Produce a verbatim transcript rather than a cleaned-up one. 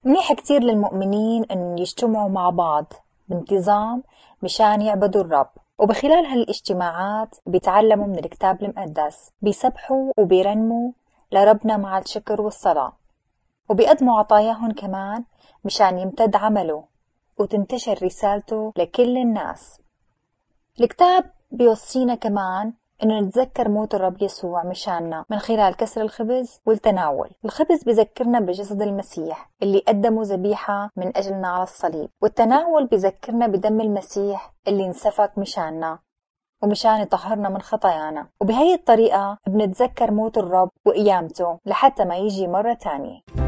منيح كتير للمؤمنين أن يجتمعوا مع بعض بانتظام مشان يعبدوا الرب، وبخلال هالاجتماعات بيتعلموا من الكتاب المقدس، بيسبحوا وبيرنموا لربنا مع الشكر والصلاة، وبيقدموا عطاياهم كمان مشان يمتد عمله وتنتشر رسالته لكل الناس. الكتاب بيوصينا كمان إنه نتذكر موت الرب يسوع مشاننا من خلال كسر الخبز والتناول. الخبز بيذكرنا بجسد المسيح اللي قدمه ذبيحة من أجلنا على الصليب، والتناول بيذكرنا بدم المسيح اللي انسفك مشاننا ومشان يطهرنا من خطايانا. وبهي الطريقة بنتذكر موت الرب وقيامته لحتى ما يجي مرة تانية.